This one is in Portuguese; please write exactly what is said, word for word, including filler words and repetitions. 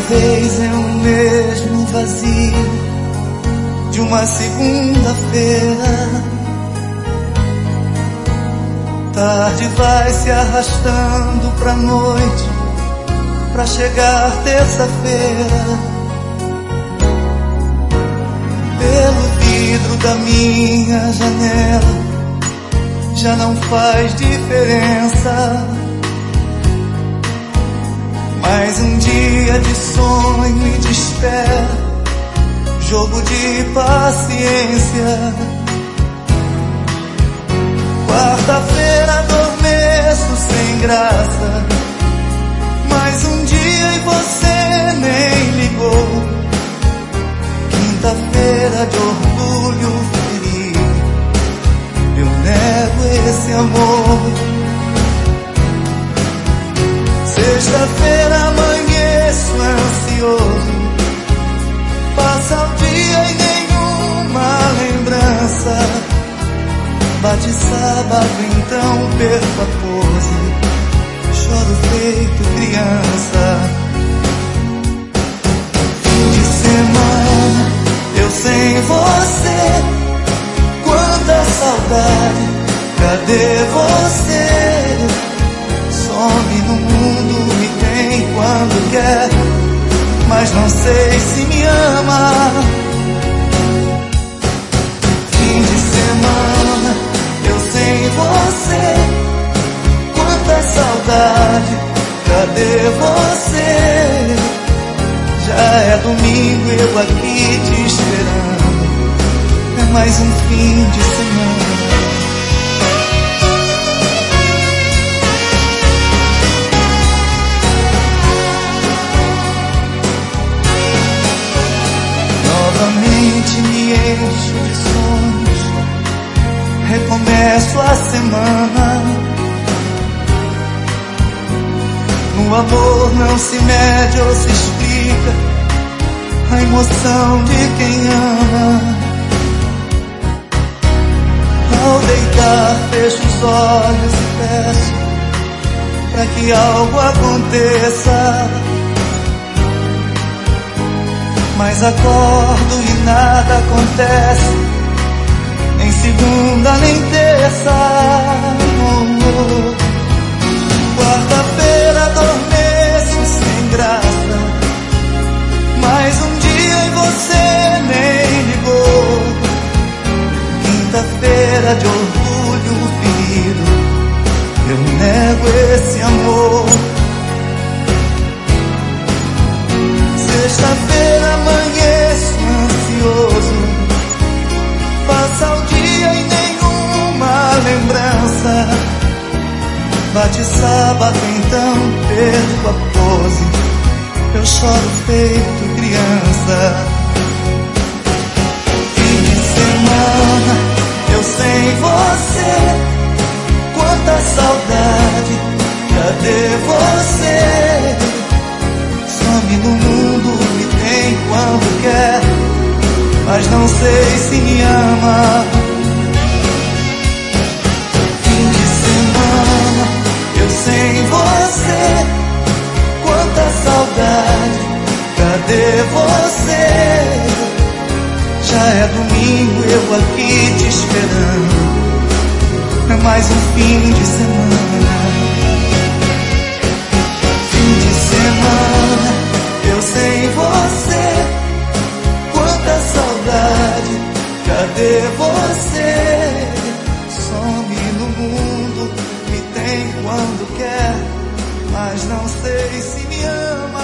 vez é o mesmo vazio de uma segunda-feira. Tarde vai se arrastando pra noite, pra chegar terça-feira. Pelo vidro da minha janela já não faz diferença. Mais um dia de sonho e de espera, jogo de paciência. Quarta-feira adormeço sem graça, mais um dia e você nem ligou. Quinta-feira de orgulho ferido, eu nego esse amor. Sexta-feira amanheço ansioso, passa o dia e nenhuma lembrança. Bate sábado, então perco a pose, choro feito criança. Fim de semana, eu sem você, quanta saudade, cadê você? Some no mundo, me tem quando quer, mas não sei se me ama. Fim de semana, eu sem você, quanta saudade, cadê você? Já é domingo, eu aqui te esperando, é mais um fim de semana. Novamente me encho de sonhos, recomeço a semana. No amor não se mede ou se explica a emoção de quem ama. Ao deitar fecho os olhos e peço pra que algo aconteça, mas acordo e nada acontece, nem segunda nem terça. Oh, oh. Quarta-feira adormeço sem graça, mais um dia e você nem ligou. Quinta-feira de orgulho ferido, eu nego esse amor. Sexta-feira amanheço ansioso, passa o dia e nenhuma lembrança. Bate sábado, então perco a pose, eu choro feito criança. Fim de semana, eu sem você, quanta saudade, cadê você? Some no mundo, me tem quando quer, mas não sei se me ama. Fim de semana, eu sem você, quanta saudade, cadê você? Já é domingo, eu aqui te esperando, é mais um fim de semana. Fim de semana, eu sem você, quanta saudade, cadê você? Some no mundo, me tem quando quer, mas não sei se me ama.